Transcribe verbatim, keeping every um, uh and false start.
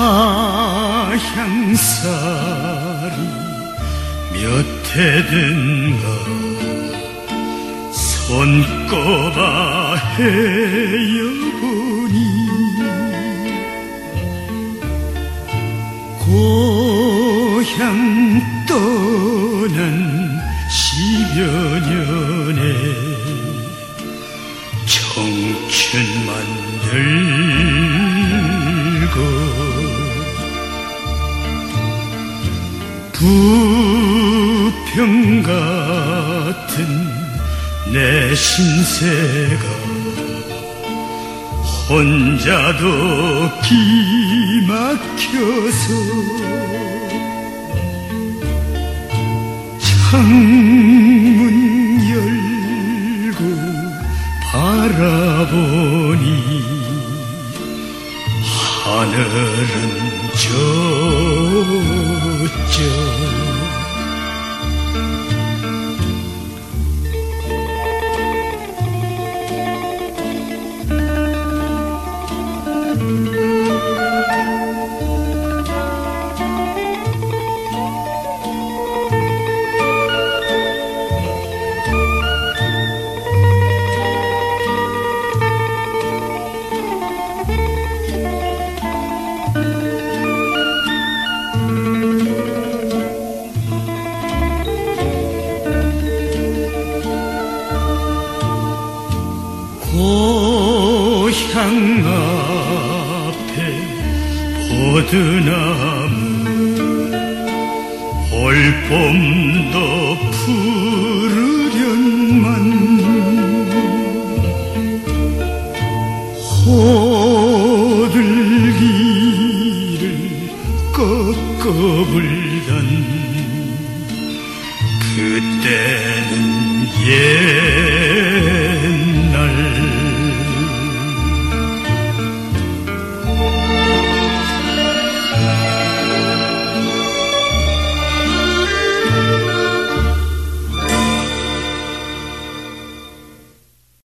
하향살이 몇 해든가 손꼽아 헤어보니 고향 떠난 십여 년에 청춘만 들고 부평 같은 내 신세가 혼자도 기막혀서 창문 열고 바라보니 하늘은 저쪽 고향 앞에 보드나무 올봄도 푸르련만 호들기를 꺾어불